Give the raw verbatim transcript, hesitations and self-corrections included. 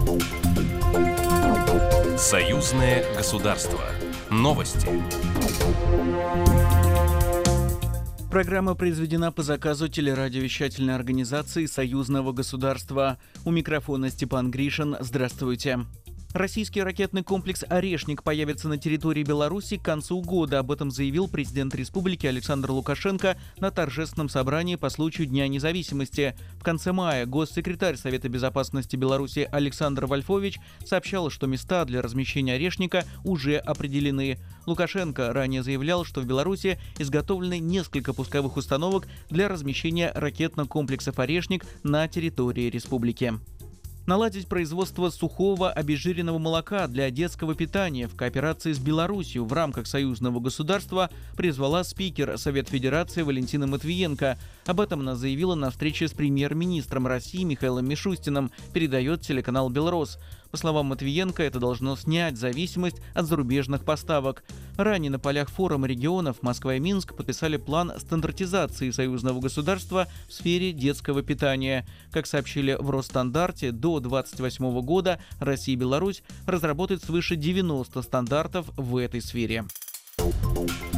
Союзное государство. Новости. Программа произведена по заказу телерадиовещательной организации Союзного государства. У микрофона Степан Гришин. Здравствуйте. Российский ракетный комплекс «Орешник» появится на территории Беларуси к концу года. Об этом заявил президент республики Александр Лукашенко на торжественном собрании по случаю Дня независимости. В конце мая госсекретарь Совета безопасности Беларуси Александр Вольфович сообщал, что места для размещения «Орешника» уже определены. Лукашенко ранее заявлял, что в Беларуси изготовлены несколько пусковых установок для размещения ракетных комплексов «Орешник» на территории республики. Наладить производство сухого обезжиренного молока для детского питания в кооперации с Беларусью в рамках союзного государства призвала спикер Совет Федерации Валентина Матвиенко. Об этом она заявила на встрече с премьер-министром России Михаилом Мишустиным, передает телеканал «Белрос». По словам Матвиенко, это должно снять зависимость от зарубежных поставок. Ранее на полях форума регионов Москва и Минск подписали план стандартизации союзного государства в сфере детского питания. Как сообщили в Росстандарте, до две тысячи двадцать восьмого года Россия и Беларусь разработают свыше девяноста стандартов в этой сфере.